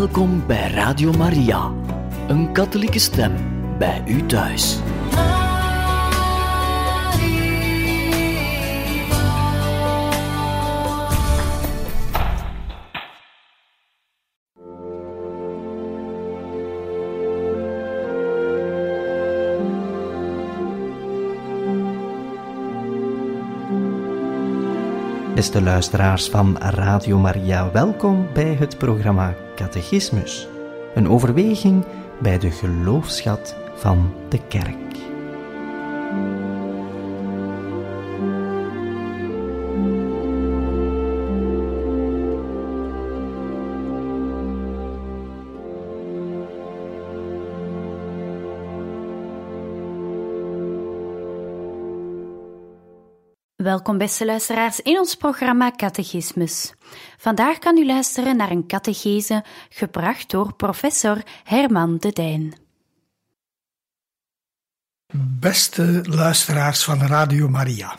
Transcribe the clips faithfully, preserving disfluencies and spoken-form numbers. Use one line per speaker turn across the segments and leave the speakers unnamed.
Welkom bij Radio Maria, een katholieke stem bij u thuis.
Beste luisteraars van Radio Maria, welkom bij het programma Catechismus. Een overweging bij de geloofsschat van de Kerk.
Welkom beste luisteraars in ons programma Catechismus. Vandaag kan u luisteren naar een catechese gebracht door professor Herman de Dijn.
Beste luisteraars van Radio Maria.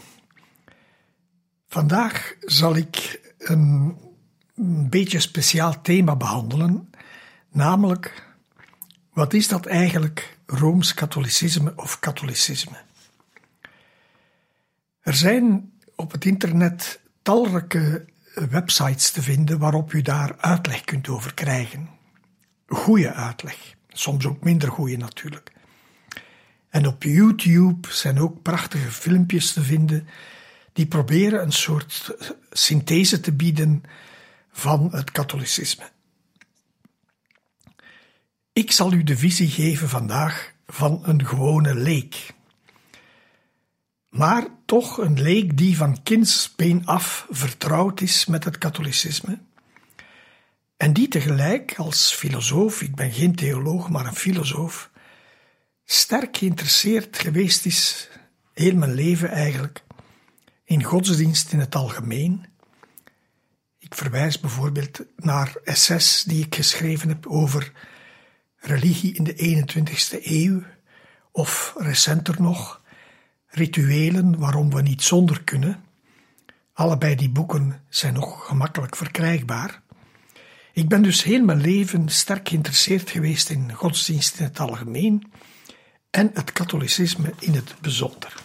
Vandaag zal ik een, een beetje speciaal thema behandelen, namelijk wat is dat eigenlijk Rooms-katholicisme of katholicisme? Er zijn op het internet talrijke websites te vinden waarop u daar uitleg kunt over krijgen. Goeie uitleg, soms ook minder goeie natuurlijk. En op YouTube zijn ook prachtige filmpjes te vinden die proberen een soort synthese te bieden van het katholicisme. Ik zal u de visie geven vandaag van een gewone leek. Maar toch een leek die van kindsbeen af vertrouwd is met het katholicisme en die tegelijk als filosoof, ik ben geen theoloog, maar een filosoof, sterk geïnteresseerd geweest is, heel mijn leven eigenlijk, in godsdienst in het algemeen. Ik verwijs bijvoorbeeld naar essays die ik geschreven heb over religie in de eenentwintigste eeuw, of recenter nog, Rituelen waarom we niet zonder kunnen. Allebei die boeken zijn nog gemakkelijk verkrijgbaar. Ik ben dus heel mijn leven sterk geïnteresseerd geweest in godsdienst in het algemeen en het katholicisme in het bijzonder.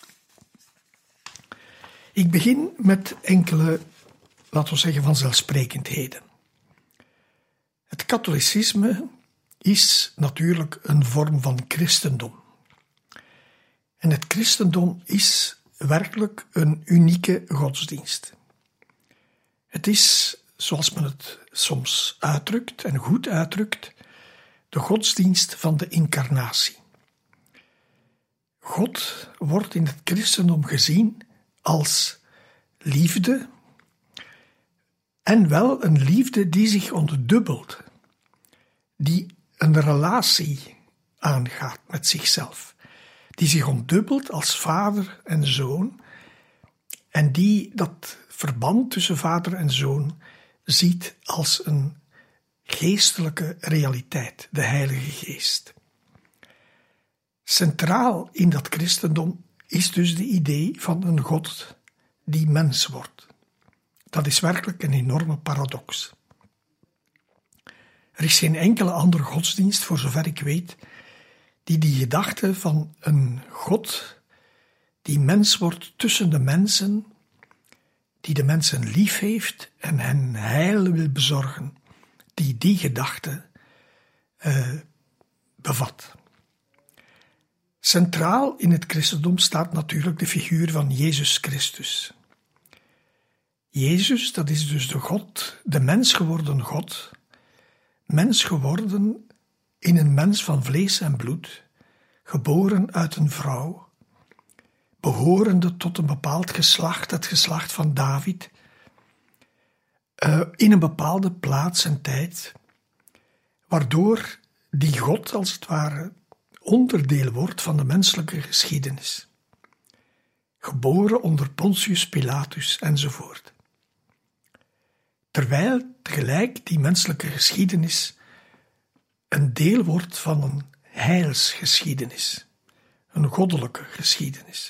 Ik begin met enkele, laten we zeggen, vanzelfsprekendheden. Het katholicisme is natuurlijk een vorm van christendom. En het christendom is werkelijk een unieke godsdienst. Het is, zoals men het soms uitdrukt en goed uitdrukt, de godsdienst van de incarnatie. God wordt in het christendom gezien als liefde, en wel een liefde die zich ontdubbelt, die een relatie aangaat met zichzelf. Die zich ontdubbelt als vader en zoon en die dat verband tussen vader en zoon ziet als een geestelijke realiteit, de Heilige Geest. Centraal in dat christendom is dus de idee van een God die mens wordt. Dat is werkelijk een enorme paradox. Er is geen enkele andere godsdienst, voor zover ik weet, die die gedachte van een God die mens wordt tussen de mensen, die de mensen lief heeft en hen heil wil bezorgen, die die gedachte uh, bevat. Centraal in het christendom staat natuurlijk de figuur van Jezus Christus. Jezus, dat is dus de God, de mens geworden God, mens geworden in een mens van vlees en bloed, geboren uit een vrouw, behorende tot een bepaald geslacht, het geslacht van David, uh, in een bepaalde plaats en tijd, waardoor die God als het ware onderdeel wordt van de menselijke geschiedenis. Geboren onder Pontius Pilatus enzovoort. Terwijl tegelijk die menselijke geschiedenis een deel wordt van een heilsgeschiedenis, een goddelijke geschiedenis.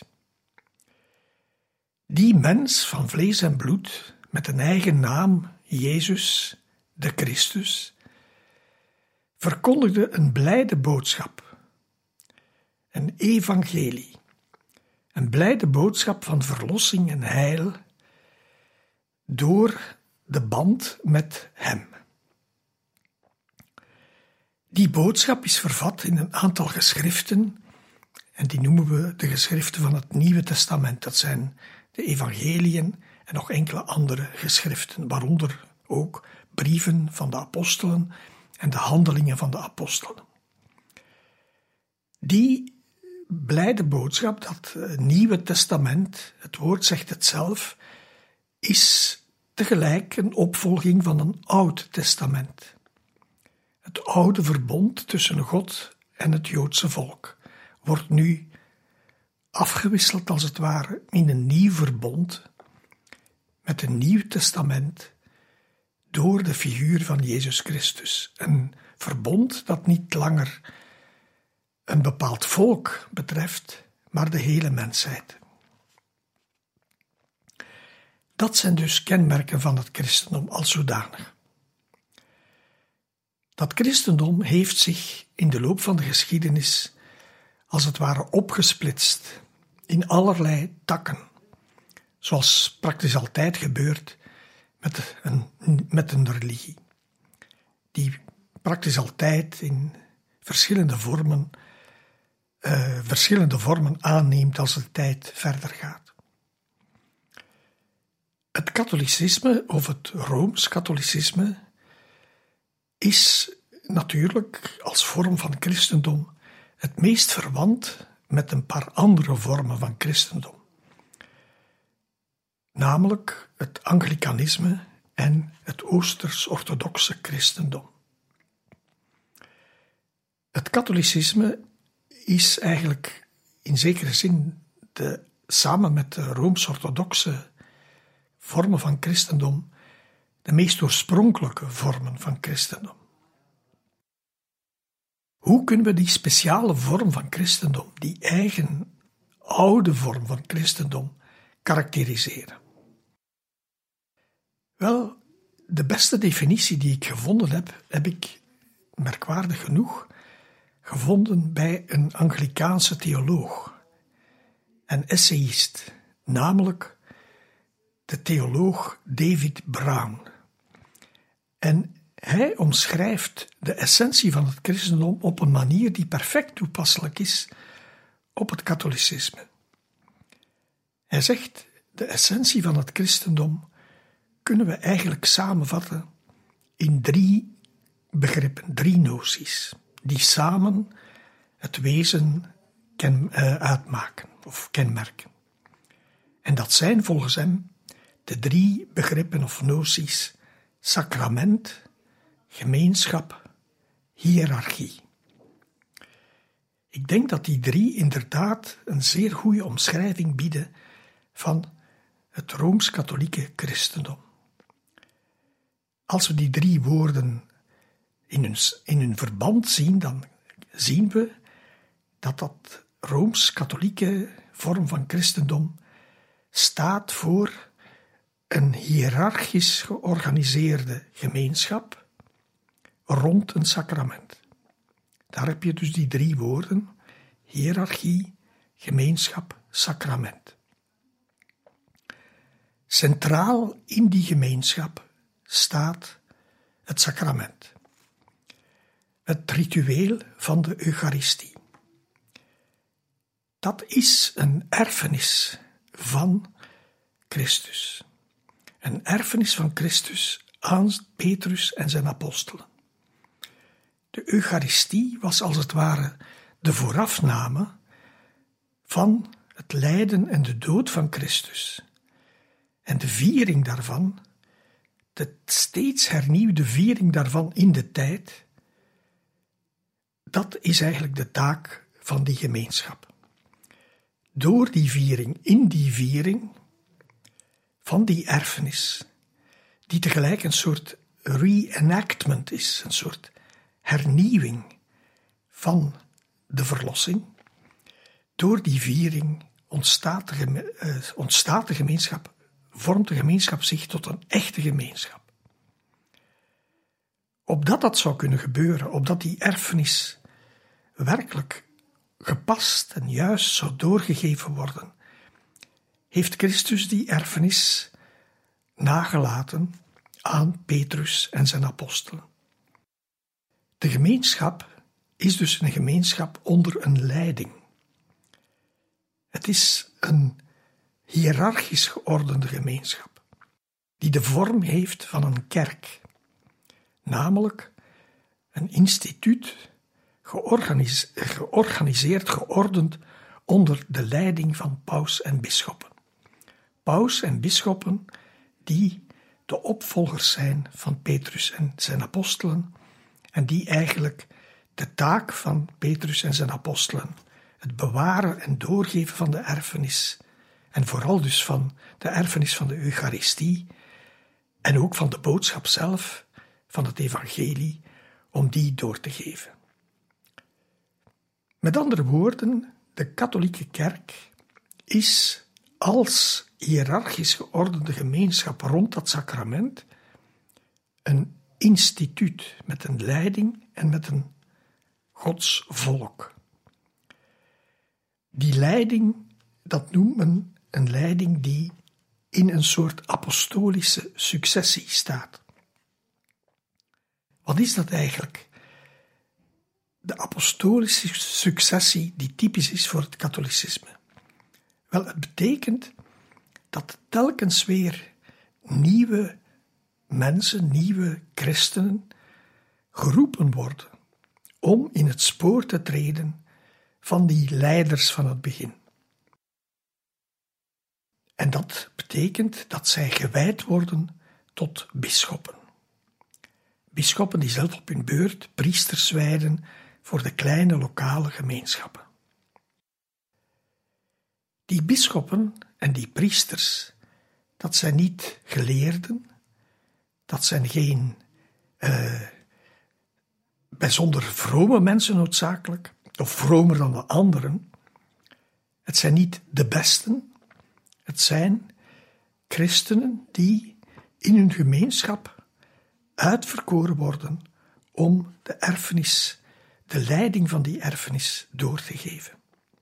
Die mens van vlees en bloed, met een eigen naam, Jezus, de Christus, verkondigde een blijde boodschap, een evangelie, een blijde boodschap van verlossing en heil door de band met hem. Die boodschap is vervat in een aantal geschriften en die noemen we de geschriften van het Nieuwe Testament. Dat zijn de evangeliën en nog enkele andere geschriften, waaronder ook brieven van de apostelen en de handelingen van de apostelen. Die blijde boodschap, dat Nieuwe Testament, het woord zegt het zelf, is tegelijk een opvolging van een Oud Testament. Het oude verbond tussen God en het Joodse volk wordt nu afgewisseld als het ware in een nieuw verbond met een nieuw testament door de figuur van Jezus Christus. Een verbond dat niet langer een bepaald volk betreft, maar de hele mensheid. Dat zijn dus kenmerken van het christendom als zodanig. Dat christendom heeft zich in de loop van de geschiedenis als het ware opgesplitst in allerlei takken, zoals praktisch altijd gebeurt met een, met een religie, die praktisch altijd in verschillende vormen, uh, verschillende vormen aanneemt als de tijd verder gaat. Het katholicisme, of het Rooms-katholicisme, is natuurlijk als vorm van christendom het meest verwant met een paar andere vormen van christendom. Namelijk het Anglicanisme en het Oosters-orthodoxe christendom. Het katholicisme is eigenlijk in zekere zin de, samen met de Rooms-orthodoxe vormen van christendom de meest oorspronkelijke vormen van christendom. Hoe kunnen we die speciale vorm van christendom, die eigen oude vorm van christendom, karakteriseren? Wel, de beste definitie die ik gevonden heb, heb ik merkwaardig genoeg gevonden bij een Anglikaanse theoloog, een essayist, namelijk de theoloog David Brown. En hij omschrijft de essentie van het christendom op een manier die perfect toepasselijk is op het katholicisme. Hij zegt, de essentie van het christendom kunnen we eigenlijk samenvatten in drie begrippen, drie noties, die samen het wezen ken, uh, uitmaken of kenmerken. En dat zijn volgens hem de drie begrippen of noties: sacrament, gemeenschap, hiërarchie. Ik denk dat die drie inderdaad een zeer goede omschrijving bieden van het Rooms-katholieke christendom. Als we die drie woorden in hun, in hun verband zien, dan zien we dat dat Rooms-katholieke vorm van christendom staat voor een hiërarchisch georganiseerde gemeenschap rond een sacrament. Daar heb je dus die drie woorden: hiërarchie, gemeenschap, sacrament. Centraal in die gemeenschap staat het sacrament, het ritueel van de Eucharistie. Dat is een erfenis van Christus. Een erfenis van Christus aan Petrus en zijn apostelen. De Eucharistie was als het ware de voorafname van het lijden en de dood van Christus. En de viering daarvan, de steeds hernieuwde viering daarvan in de tijd, dat is eigenlijk de taak van die gemeenschap. Door die viering, in die viering van die erfenis, die tegelijk een soort reenactment is, een soort hernieuwing van de verlossing, door die viering ontstaat de, geme- uh, ontstaat de gemeenschap, vormt de gemeenschap zich tot een echte gemeenschap. Opdat dat zou kunnen gebeuren, opdat die erfenis werkelijk gepast en juist zou doorgegeven worden, heeft Christus die erfenis nagelaten aan Petrus en zijn apostelen. De gemeenschap is dus een gemeenschap onder een leiding. Het is een hiërarchisch geordende gemeenschap, die de vorm heeft van een kerk, namelijk een instituut, georganiseerd, georganiseerd, geordend onder de leiding van paus en bisschoppen. Paus en bisschoppen die de opvolgers zijn van Petrus en zijn apostelen en die eigenlijk de taak van Petrus en zijn apostelen, het bewaren en doorgeven van de erfenis, en vooral dus van de erfenis van de Eucharistie en ook van de boodschap zelf, van het evangelie, om die door te geven. Met andere woorden, de katholieke kerk is als hiërarchisch geordende gemeenschap rond dat sacrament een instituut met een leiding en met een Gods volk. Die leiding, dat noemt men een leiding die in een soort apostolische successie staat. Wat is dat eigenlijk? De apostolische successie die typisch is voor het katholicisme. Wel, het betekent dat telkens weer nieuwe mensen, nieuwe christenen, geroepen worden om in het spoor te treden van die leiders van het begin. En dat betekent dat zij gewijd worden tot bisschoppen. Bisschoppen die zelf op hun beurt priesters wijden voor de kleine lokale gemeenschappen. Die bisschoppen en die priesters, dat zijn niet geleerden, dat zijn geen uh, bijzonder vrome mensen noodzakelijk, of vromer dan de anderen. Het zijn niet de besten, het zijn christenen die in hun gemeenschap uitverkoren worden om de erfenis, de leiding van die erfenis door te geven.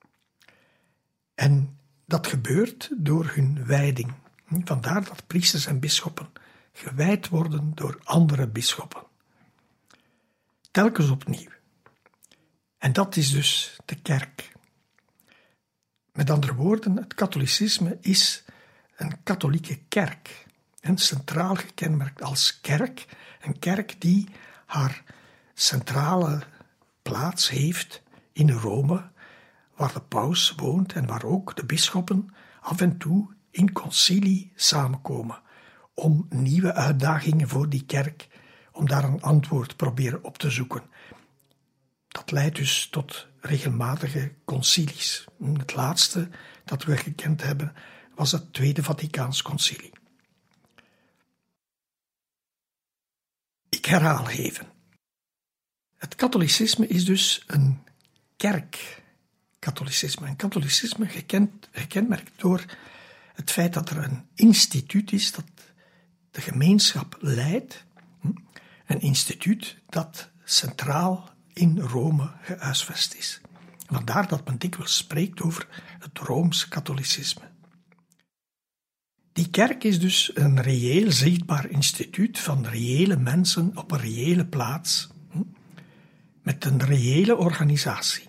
En dat gebeurt door hun wijding. Vandaar dat priesters en bisschoppen gewijd worden door andere bisschoppen. Telkens opnieuw. En dat is dus de kerk. Met andere woorden, het katholicisme is een katholieke kerk. En centraal gekenmerkt als kerk. Een kerk die haar centrale plaats heeft in Rome, waar de paus woont en waar ook de bisschoppen af en toe in concilie samenkomen om nieuwe uitdagingen voor die kerk, om daar een antwoord proberen op te zoeken. Dat leidt dus tot regelmatige concilies. Het laatste dat we gekend hebben was het Tweede Vaticaans Concilie. Ik herhaal even. Het katholicisme is dus een kerkkatholicisme. Een katholicisme gekend, gekenmerkt door het feit dat er een instituut is dat de gemeenschap leidt. Een instituut dat centraal in Rome gehuisvest is. Vandaar dat men dikwijls spreekt over het Rooms-katholicisme. Die kerk is dus een reëel zichtbaar instituut van reële mensen op een reële plaats, met een reële organisatie.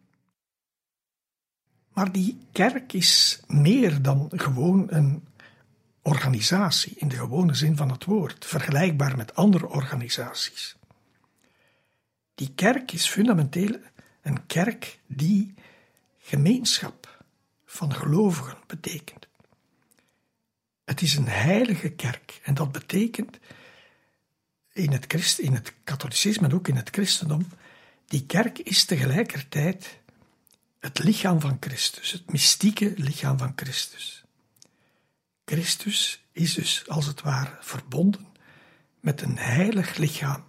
Maar die kerk is meer dan gewoon een organisatie in de gewone zin van het woord, vergelijkbaar met andere organisaties. Die kerk is fundamenteel een kerk die gemeenschap van gelovigen betekent. Het is een heilige kerk en dat betekent in het, Christ, in het katholicisme en ook in het christendom, die kerk is tegelijkertijd het lichaam van Christus, het mystieke lichaam van Christus. Christus is dus als het ware verbonden met een heilig lichaam,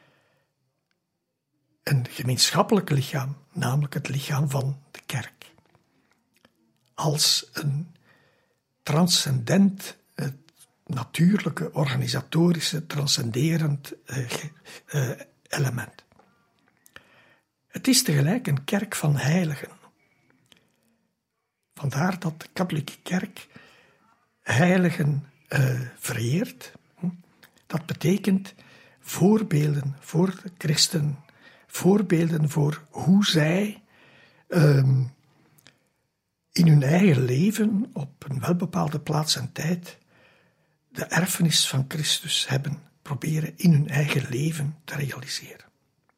een gemeenschappelijk lichaam, namelijk het lichaam van de kerk. Als een transcendent natuurlijke, organisatorische, transcenderend uh, uh, element. Het is tegelijk een kerk van heiligen. Vandaar dat de katholieke kerk heiligen uh, vereert. Dat betekent voorbeelden voor de christen, voorbeelden voor hoe zij um, in hun eigen leven op een welbepaalde plaats en tijd de erfenis van Christus hebben proberen in hun eigen leven te realiseren.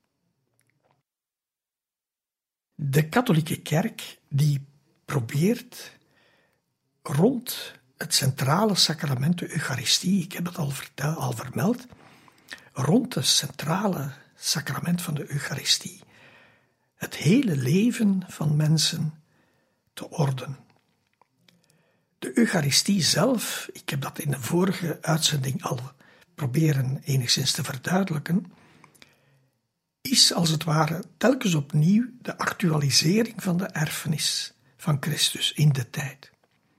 De katholieke kerk die probeert rond het centrale sacrament, de Eucharistie, ik heb het al, vertel, al vermeld, rond het centrale sacrament van de Eucharistie, het hele leven van mensen te ordenen. De Eucharistie zelf, ik heb dat in de vorige uitzending al proberen enigszins te verduidelijken, is als het ware telkens opnieuw de actualisering van de erfenis van Christus in de tijd.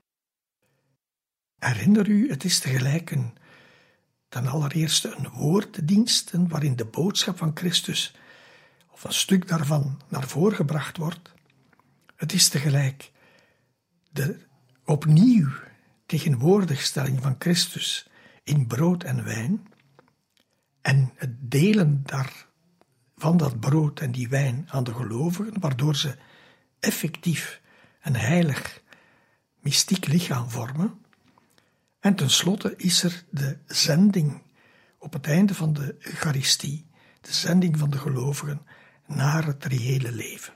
Herinner u, het is tegelijk een, ten allereerste een woorddienst waarin de boodschap van Christus, of een stuk daarvan, naar voren gebracht wordt. Het is tegelijk de opnieuw tegenwoordigstelling van Christus in brood en wijn en het delen daar, van dat brood en die wijn aan de gelovigen, waardoor ze effectief een heilig, mystiek lichaam vormen. En tenslotte is er de zending op het einde van de Eucharistie, de zending van de gelovigen naar het reële leven.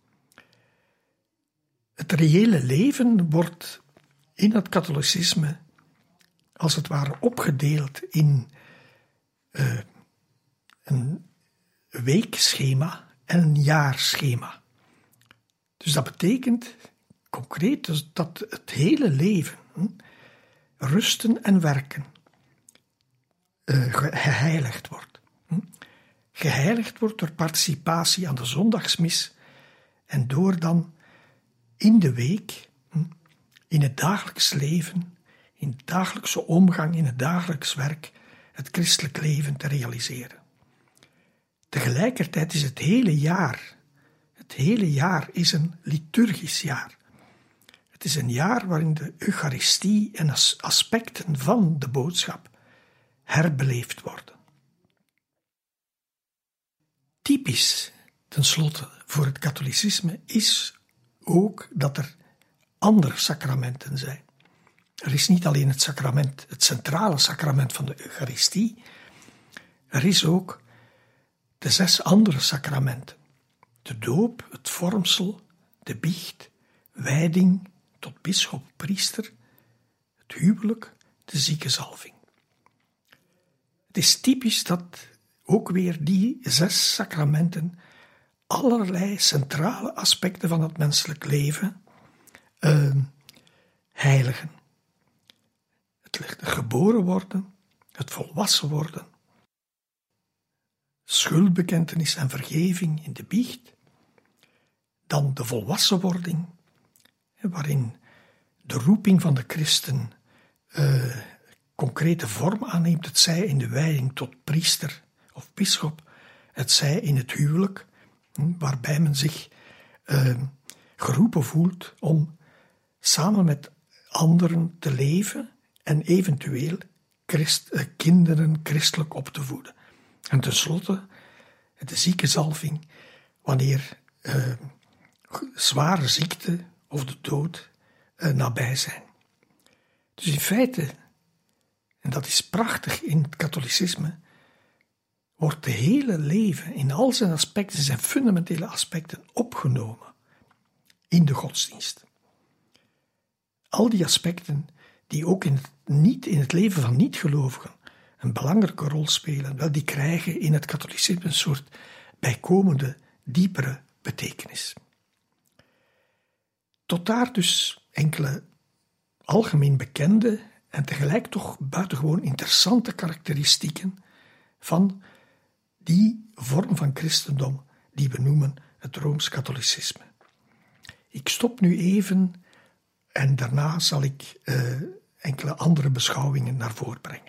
Het reële leven wordt in het katholicisme als het ware opgedeeld in uh, een weekschema en een jaarschema. Dus dat betekent concreet dus dat het hele leven, hm, rusten en werken, uh, geheiligd wordt. Hm. Geheiligd wordt door participatie aan de zondagsmis en door dan in de week, hm, in het dagelijks leven, in de dagelijkse omgang, in het dagelijks werk, het christelijk leven te realiseren. Tegelijkertijd is het hele jaar, het hele jaar is een liturgisch jaar. Het is een jaar waarin de Eucharistie en aspecten van de boodschap herbeleefd worden. Typisch, tenslotte, voor het katholicisme is ook dat er andere sacramenten zijn. Er is niet alleen het sacrament, het centrale sacrament van de Eucharistie, er is ook de zes andere sacramenten. De doop, het vormsel, de biecht, wijding tot bisschop, priester, het huwelijk, de ziekenzalving. Het is typisch dat ook weer die zes sacramenten allerlei centrale aspecten van het menselijk leven uh, heiligen. Het geboren worden, het volwassen worden, schuldbekentenis en vergeving in de biecht, dan de volwassenwording, waarin de roeping van de christen uh, concrete vorm aanneemt, het zij in de wijding tot priester of bisschop, het zij in het huwelijk, waarbij men zich uh, geroepen voelt om samen met anderen te leven en eventueel christ, uh, kinderen christelijk op te voeden. En tenslotte de ziekenzalving, wanneer uh, zware ziekte of de dood uh, nabij zijn. Dus in feite, en dat is prachtig in het katholicisme, wordt de hele leven in al zijn aspecten, zijn fundamentele aspecten, opgenomen in de godsdienst. Al die aspecten die ook in het, niet, in het leven van niet-gelovigen een belangrijke rol spelen, wel, die krijgen in het katholicisme een soort bijkomende, diepere betekenis. Tot daar dus enkele algemeen bekende en tegelijk toch buitengewoon interessante karakteristieken van die vorm van christendom die we noemen het Rooms-katholicisme. Ik stop nu even en daarna zal ik uh, enkele andere beschouwingen naar voren brengen.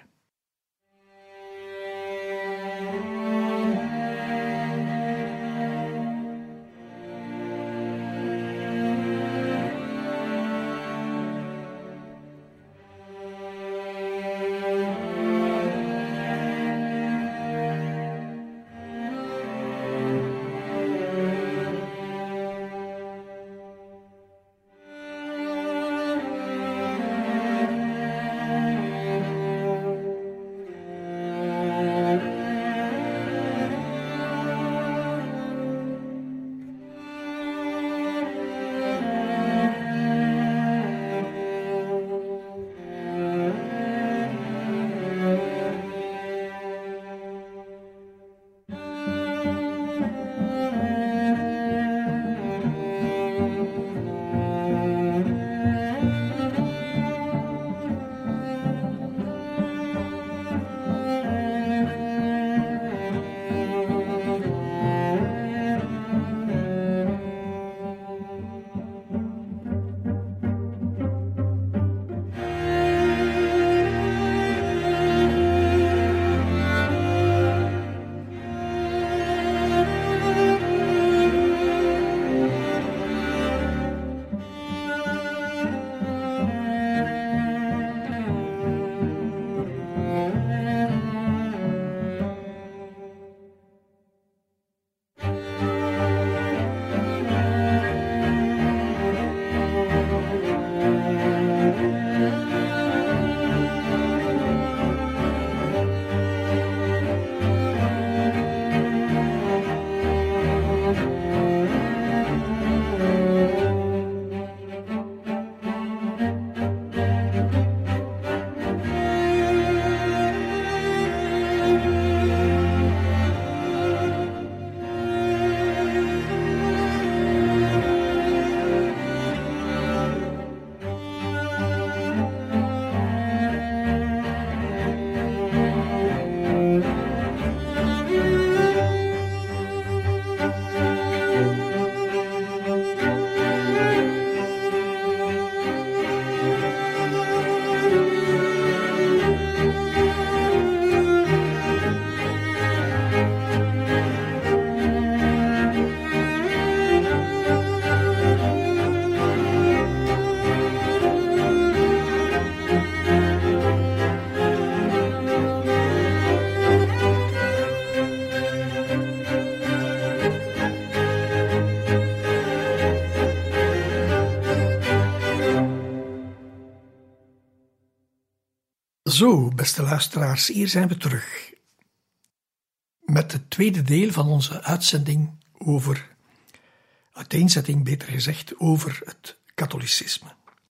Zo, beste luisteraars, hier zijn we terug met het tweede deel van onze uitzending over, uiteenzetting beter gezegd, over het katholicisme.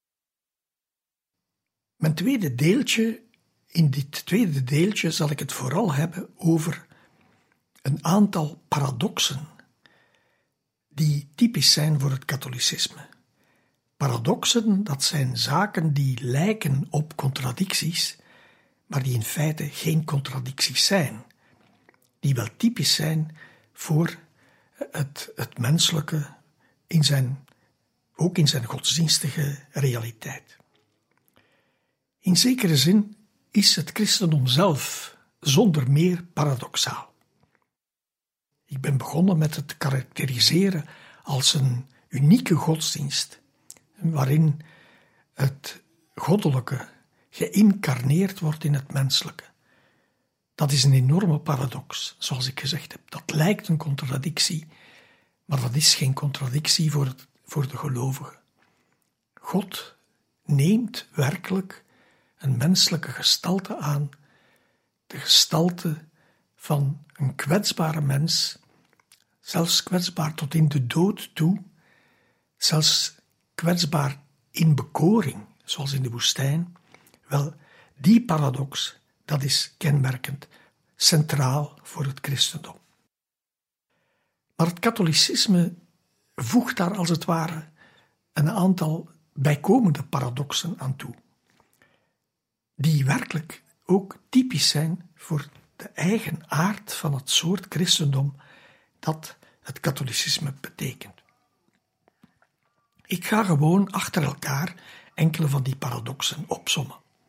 Mijn tweede deeltje, in dit tweede deeltje zal ik het vooral hebben over een aantal paradoxen die typisch zijn voor het katholicisme. Paradoxen, dat zijn zaken die lijken op contradicties, maar die in feite geen contradicties zijn. Die wel typisch zijn voor het, het menselijke, in zijn, ook in zijn godsdienstige realiteit. In zekere zin is het christendom zelf zonder meer paradoxaal. Ik ben begonnen met het karakteriseren als een unieke godsdienst, waarin het goddelijke geïncarneerd wordt in het menselijke. Dat is een enorme paradox, zoals ik gezegd heb. Dat lijkt een contradictie, maar dat is geen contradictie voor, het, voor de gelovige. God neemt werkelijk een menselijke gestalte aan, de gestalte van een kwetsbare mens, zelfs kwetsbaar tot in de dood toe, zelfs kwetsbaar in bekoring, zoals in de woestijn. Wel, die paradox, dat is kenmerkend, centraal voor het christendom. Maar het katholicisme voegt daar als het ware een aantal bijkomende paradoxen aan toe, die werkelijk ook typisch zijn voor de eigen aard van het soort christendom dat het katholicisme betekent. Ik ga gewoon achter elkaar enkele van die paradoxen opsommen.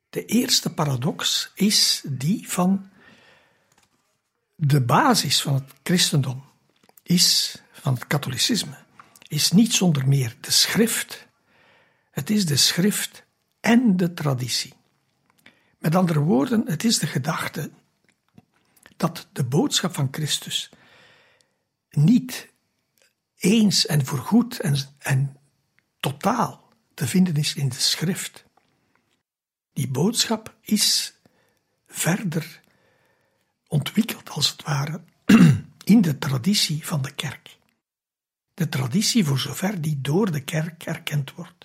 De eerste paradox is die van de basis van het christendom, is, van het katholicisme, is niet zonder meer de schrift. Het is de schrift en de traditie. Met andere woorden, het is de gedachte dat de boodschap van Christus niet eens en voorgoed en, en totaal te vinden is in de schrift. Die boodschap is verder ontwikkeld, als het ware, in de traditie van de kerk. De traditie voor zover die door de kerk erkend wordt.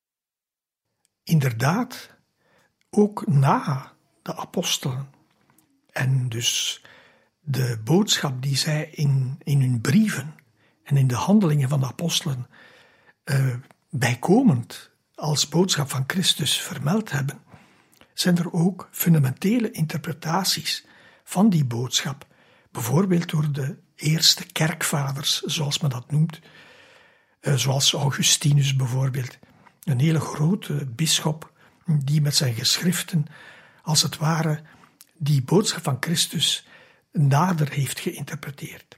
Inderdaad, ook na de apostelen en dus de boodschap die zij in, in hun brieven en in de handelingen van de apostelen uh, bijkomend als boodschap van Christus vermeld hebben, zijn er ook fundamentele interpretaties van die boodschap, bijvoorbeeld door de eerste kerkvaders, zoals men dat noemt, uh, zoals Augustinus bijvoorbeeld, een hele grote bisschop die met zijn geschriften, als het ware, die boodschap van Christus nader heeft geïnterpreteerd.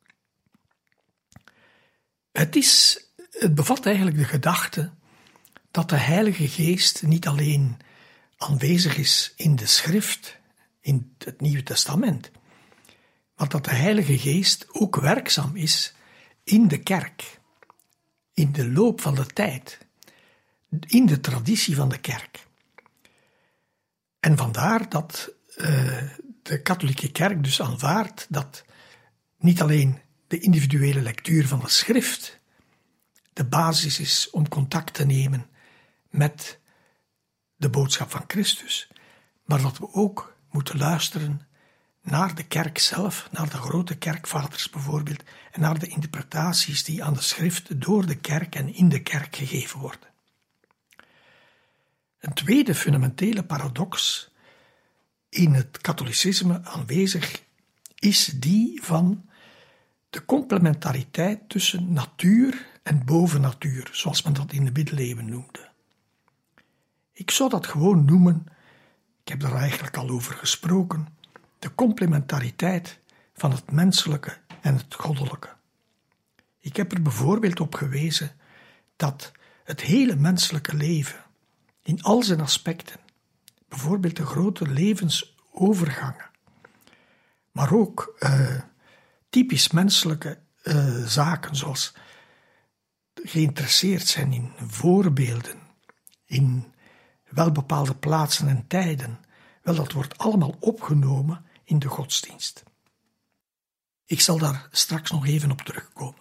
Het, is, het bevat eigenlijk de gedachte dat de Heilige Geest niet alleen aanwezig is in de schrift, in het Nieuwe Testament, maar dat de Heilige Geest ook werkzaam is in de kerk, in de loop van de tijd, in de traditie van de kerk. En vandaar dat uh, de katholieke kerk dus aanvaardt dat niet alleen de individuele lectuur van de schrift de basis is om contact te nemen met de boodschap van Christus, maar dat we ook moeten luisteren naar de kerk zelf, naar de grote kerkvaders bijvoorbeeld, en naar de interpretaties die aan de schrift door de kerk en in de kerk gegeven worden. Een tweede fundamentele paradox in het katholicisme aanwezig is die van de complementariteit tussen natuur en bovennatuur, zoals men dat in de middeleeuwen noemde. Ik zou dat gewoon noemen, ik heb daar eigenlijk al over gesproken, de complementariteit van het menselijke en het goddelijke. Ik heb er bijvoorbeeld op gewezen dat het hele menselijke leven in al zijn aspecten, bijvoorbeeld de grote levensovergangen, maar ook uh, typisch menselijke uh, zaken zoals geïnteresseerd zijn in voorbeelden, in welbepaalde plaatsen en tijden, wel, dat wordt allemaal opgenomen in de godsdienst. Ik zal daar straks nog even op terugkomen.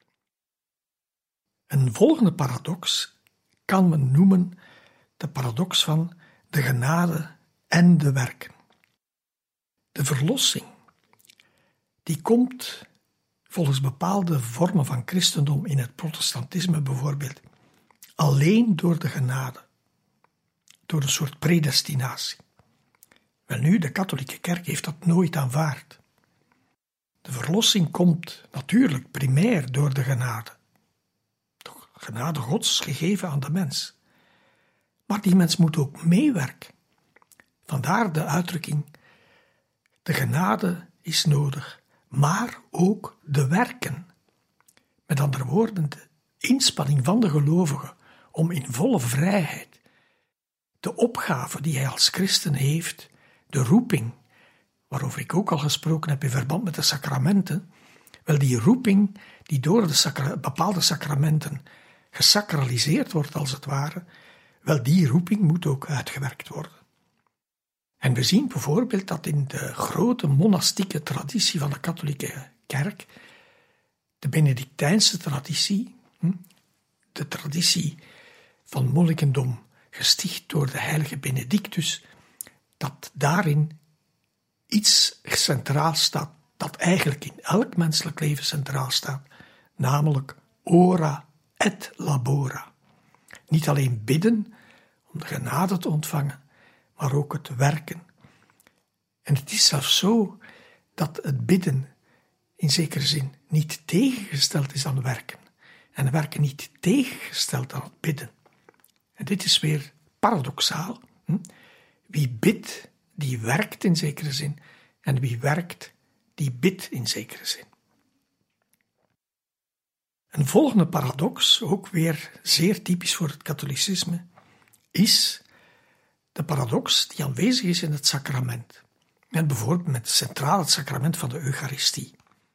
Een volgende paradox kan men noemen de paradox van de genade en de werken. De verlossing, die komt volgens bepaalde vormen van christendom in het protestantisme bijvoorbeeld alleen door de genade, door een soort predestinatie. Welnu, de katholieke kerk heeft dat nooit aanvaard. De verlossing komt natuurlijk primair door de genade. De genade Gods gegeven aan de mens. Maar die mens moet ook meewerken. Vandaar de uitdrukking, de genade is nodig, maar ook de werken. Met andere woorden, de inspanning van de gelovige om in volle vrijheid de opgave die hij als christen heeft, de roeping, waarover ik ook al gesproken heb in verband met de sacramenten, wel die roeping die door de sacra- bepaalde sacramenten gesacraliseerd wordt als het ware, wel die roeping moet ook uitgewerkt worden. En we zien bijvoorbeeld dat in de grote monastieke traditie van de katholieke kerk, de Benedictijnse traditie, de traditie van monnikendom gesticht door de heilige Benedictus, dat daarin iets centraal staat, dat eigenlijk in elk menselijk leven centraal staat, namelijk ora et labora. Niet alleen bidden om de genade te ontvangen, maar ook het werken. En het is zelfs zo dat het bidden in zekere zin niet tegengesteld is aan werken. En werken niet tegengesteld aan het bidden. En dit is weer paradoxaal. Hm? Wie bidt, die werkt in zekere zin. En wie werkt, die bidt in zekere zin. Een volgende paradox, ook weer zeer typisch voor het katholicisme, is de paradox die aanwezig is in het sacrament. En bijvoorbeeld met centraal het sacrament van de Eucharistie.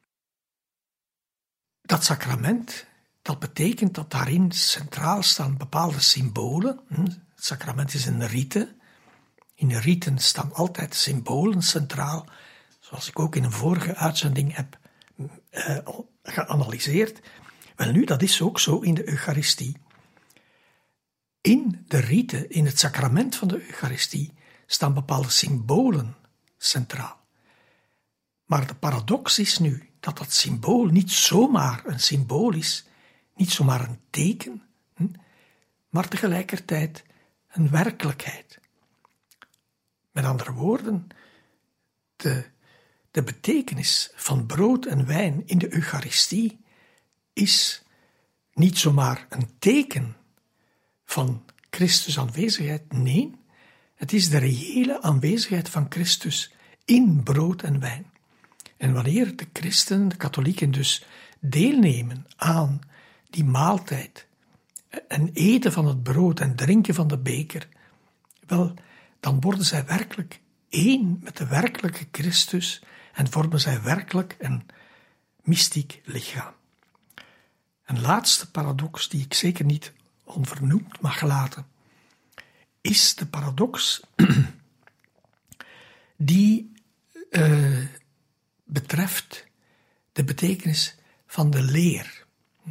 Dat sacrament, dat betekent dat daarin centraal staan bepaalde symbolen. Het sacrament is een rite. In de riten staan altijd symbolen centraal, zoals ik ook in een vorige uitzending heb uh, geanalyseerd. Wel nu, dat is ook zo in de Eucharistie. In de rite, in het sacrament van de Eucharistie, staan bepaalde symbolen centraal. Maar de paradox is nu dat dat symbool niet zomaar een symbool is, niet zomaar een teken, maar tegelijkertijd een werkelijkheid. Met andere woorden, de, de betekenis van brood en wijn in de Eucharistie is niet zomaar een teken van Christus' aanwezigheid, nee, het is de reële aanwezigheid van Christus in brood en wijn. En wanneer de christenen, de katholieken dus deelnemen aan die maaltijd en eten van het brood en drinken van de beker, wel, dan worden zij werkelijk één met de werkelijke Christus en vormen zij werkelijk een mystiek lichaam. Een laatste paradox die ik zeker niet onvernoemd mag laten, is de paradox die uh, betreft de betekenis van de leer.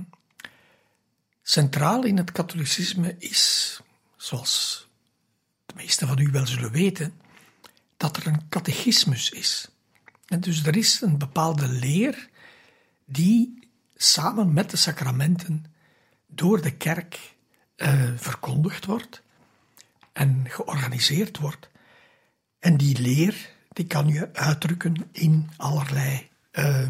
Centraal in het katholicisme is, zoals de meesten van u wel zullen weten, dat er een catechismus is. En dus er is een bepaalde leer die samen met de sacramenten door de kerk uh, verkondigd wordt en georganiseerd wordt. En die leer die kan je uitdrukken in allerlei, uh,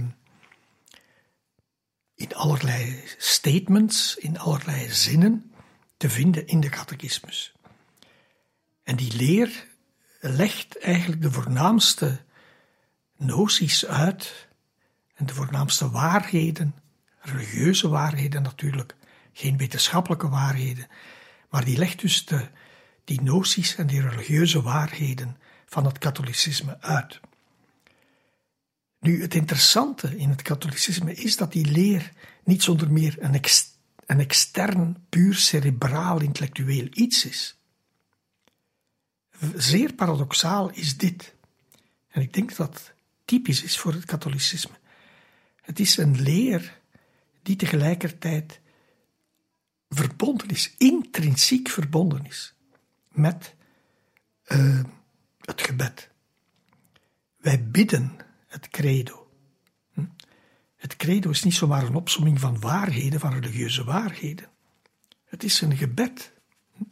in allerlei statements, in allerlei zinnen te vinden in de catechismus. En die leer legt eigenlijk de voornaamste noties uit en de voornaamste waarheden, religieuze waarheden natuurlijk, geen wetenschappelijke waarheden, maar die legt dus de, die noties en die religieuze waarheden van het katholicisme uit. Nu, het interessante in het katholicisme is dat die leer niet zonder meer een, ex, een extern, puur cerebraal, intellectueel iets is. Zeer paradoxaal is dit. En ik denk dat dat typisch is voor het katholicisme. Het is een leer die tegelijkertijd verbonden is, intrinsiek verbonden is met uh, het gebed. Wij bidden het credo. Hm? Het credo is niet zomaar een opsomming van waarheden, van religieuze waarheden. Het is een gebed. Hm?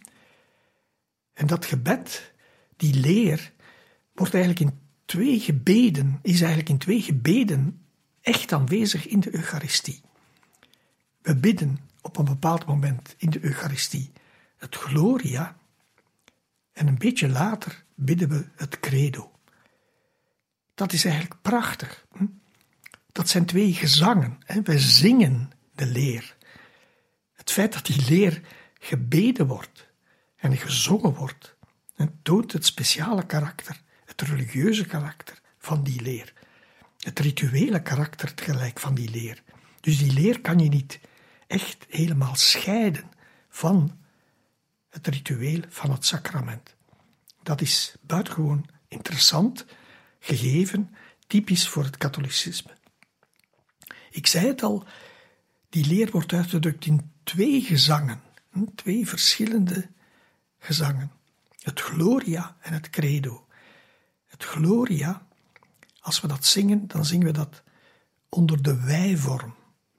En dat gebed, die leer, wordt eigenlijk in twee gebeden, is eigenlijk in twee gebeden echt aanwezig in de Eucharistie. We bidden op een bepaald moment in de Eucharistie het Gloria en een beetje later bidden we het Credo. Dat is eigenlijk prachtig. Hm? Dat zijn twee gezangen. Hè? Wij zingen de leer. Het feit dat die leer gebeden wordt en gezongen wordt, en toont het speciale karakter, het religieuze karakter van die leer. Het rituele karakter tegelijk van die leer. Dus die leer kan je niet echt helemaal scheiden van het ritueel van het sacrament. Dat is buitengewoon interessant, gegeven, typisch voor het katholicisme. Ik zei het al, die leer wordt uitgedrukt in twee gezangen, twee verschillende gezangen. Het Gloria en het Credo. Het Gloria, als we dat zingen, dan zingen we dat onder de wij-vorm.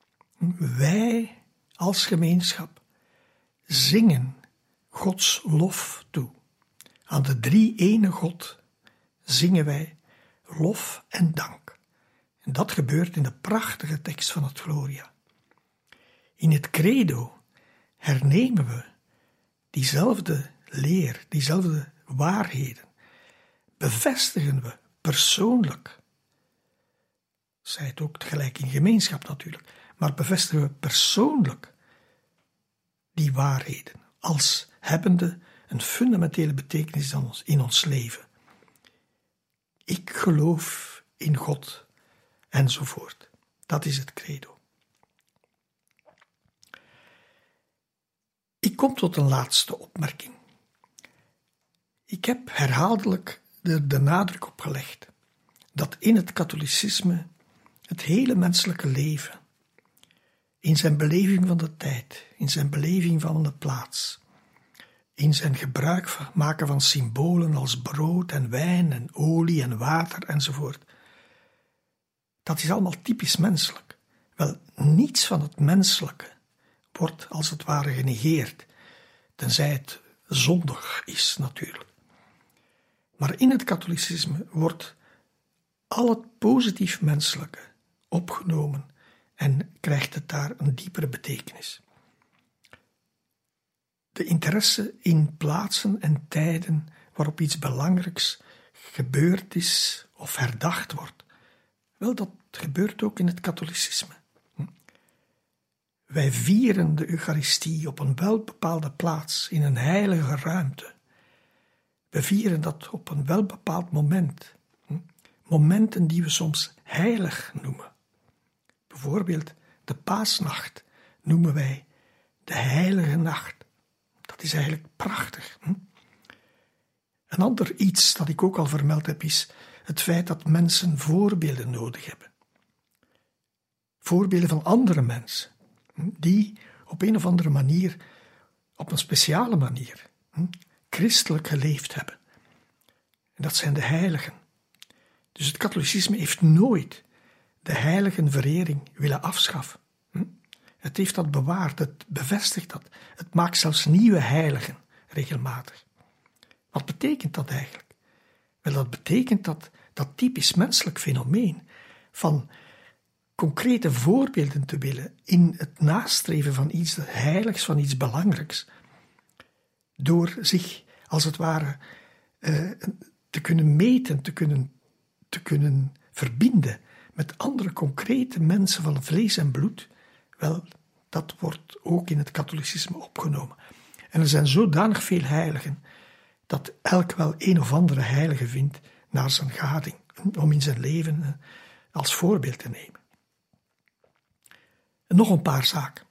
Wij als gemeenschap zingen Gods lof toe. Aan de drie-ene God zingen wij lof en dank. En dat gebeurt in de prachtige tekst van het Gloria. In het Credo hernemen we diezelfde leer, diezelfde waarheden, bevestigen we persoonlijk, zij het ook tegelijk in gemeenschap natuurlijk, maar bevestigen we persoonlijk die waarheden als hebbende een fundamentele betekenis in ons leven. Ik geloof in God, enzovoort. Dat is het credo. Ik kom tot een laatste opmerking. Ik heb herhaaldelijk de, de nadruk op gelegd dat in het katholicisme het hele menselijke leven, in zijn beleving van de tijd, in zijn beleving van de plaats, in zijn gebruik maken van symbolen als brood en wijn en olie en water enzovoort, dat is allemaal typisch menselijk. Wel, niets van het menselijke wordt als het ware genegeerd, tenzij het zondig is natuurlijk. Maar in het katholicisme wordt al het positief menselijke opgenomen en krijgt het daar een diepere betekenis. De interesse in plaatsen en tijden waarop iets belangrijks gebeurd is of herdacht wordt, wel, dat gebeurt ook in het katholicisme. Wij vieren de Eucharistie op een welbepaalde plaats, in een heilige ruimte. We vieren dat op een welbepaald moment. Momenten die we soms heilig noemen. Bijvoorbeeld de paasnacht noemen wij de heilige nacht. Dat is eigenlijk prachtig. Een ander iets dat ik ook al vermeld heb is het feit dat mensen voorbeelden nodig hebben. Voorbeelden van andere mensen. Die op een of andere manier, op een speciale manier, christelijk geleefd hebben. En dat zijn de heiligen. Dus het katholicisme heeft nooit de heiligenverering willen afschaffen. Het heeft dat bewaard, het bevestigt dat. Het maakt zelfs nieuwe heiligen regelmatig. Wat betekent dat eigenlijk? Wel, dat betekent dat dat typisch menselijk fenomeen van concrete voorbeelden te willen in het nastreven van iets heiligs, van iets belangrijks, door zich als het ware uh, te kunnen meten, te kunnen, te kunnen verbinden met andere concrete mensen van vlees en bloed, wel, dat wordt ook in het katholicisme opgenomen. En er zijn zodanig veel heiligen dat elk wel een of andere heilige vindt naar zijn gading, om in zijn leven als voorbeeld te nemen. En nog een paar zaken.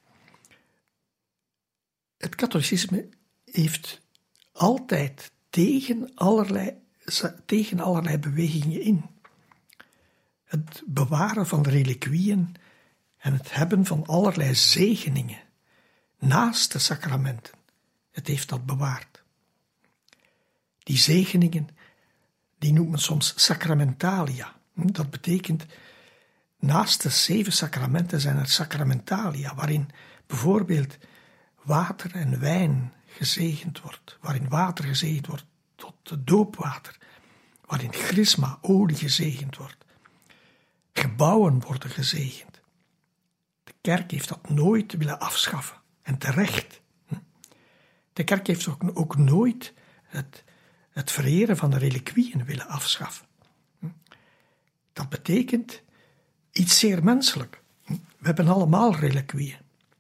Het katholicisme heeft altijd tegen allerlei, tegen allerlei bewegingen in. Het bewaren van reliquieën en het hebben van allerlei zegeningen naast de sacramenten. Het heeft dat bewaard. Die zegeningen, die noemt men soms sacramentalia. Dat betekent, naast de zeven sacramenten zijn er sacramentalia, waarin bijvoorbeeld water en wijn gezegend wordt, waarin water gezegend wordt tot doopwater, waarin chrisma, olie gezegend wordt. Gebouwen worden gezegend. De kerk heeft dat nooit willen afschaffen, en terecht. De kerk heeft ook, ook nooit het, het vereren van de reliquieën willen afschaffen. Dat betekent iets zeer menselijk. We hebben allemaal reliquieën.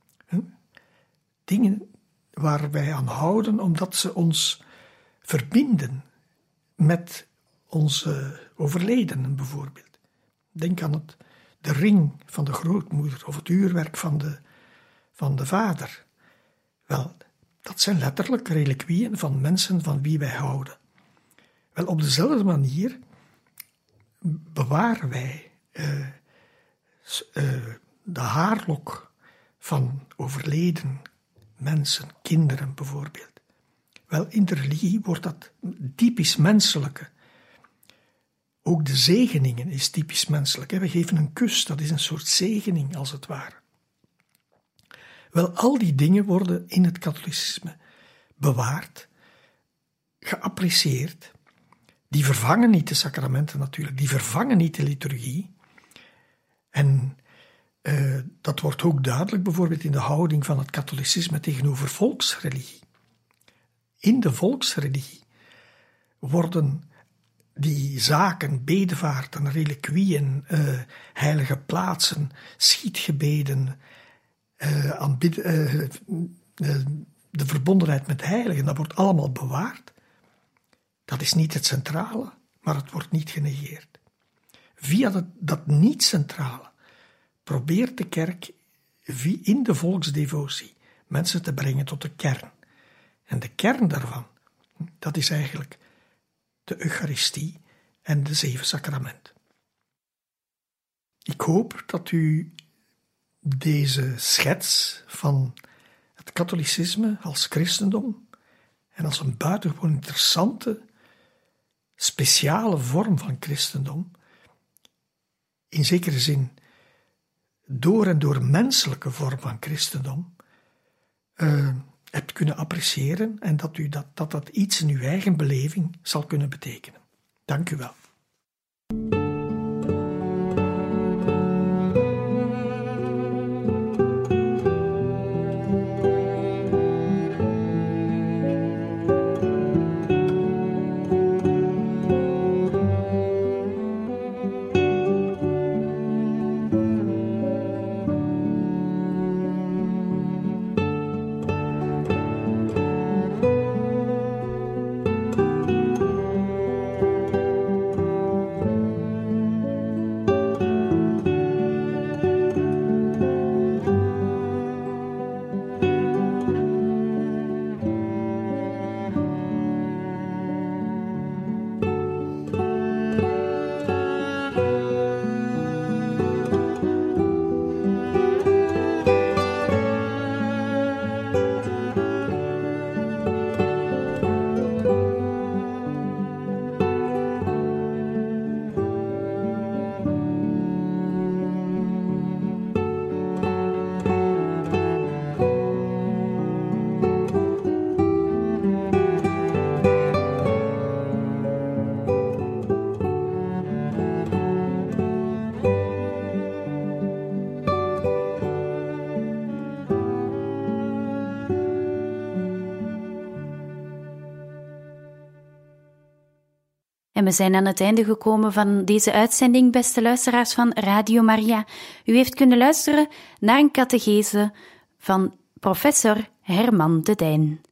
Dingen waar wij aan houden omdat ze ons verbinden met onze overledenen bijvoorbeeld. Denk aan het, de ring van de grootmoeder of het uurwerk van de, van de vader. Wel, dat zijn letterlijk reliquieën van mensen van wie wij houden. Wel, op dezelfde manier bewaren wij uh, uh, de haarlok van overleden mensen, kinderen bijvoorbeeld. Wel, in de religie wordt dat typisch menselijke. Ook de zegeningen is typisch menselijk. We geven een kus, dat is een soort zegening als het ware. Wel, al die dingen worden in het katholicisme bewaard, geapprecieerd. Die vervangen niet de sacramenten natuurlijk, die vervangen niet de liturgie. En uh, dat wordt ook duidelijk bijvoorbeeld in de houding van het katholicisme tegenover volksreligie. In de volksreligie worden die zaken, bedevaarten, reliquieën, uh, heilige plaatsen, schietgebeden, uh, aanbid, uh, uh, de verbondenheid met heiligen, dat wordt allemaal bewaard. Dat is niet het centrale, maar het wordt niet genegeerd. Via dat, dat niet-centrale probeert de kerk in de volksdevotie mensen te brengen tot de kern. En de kern daarvan, dat is eigenlijk de Eucharistie en de zeven sacramenten. Ik hoop dat u deze schets van het katholicisme als christendom en als een buitengewoon interessante, speciale vorm van christendom, in zekere zin door en door menselijke vorm van christendom, uh, hebt kunnen appreciëren en dat, u dat, dat dat iets in uw eigen beleving zal kunnen betekenen. Dank u wel.
En we zijn aan het einde gekomen van deze uitzending, beste luisteraars van Radio Maria. U heeft kunnen luisteren naar een catechese van professor Herman de Dijn.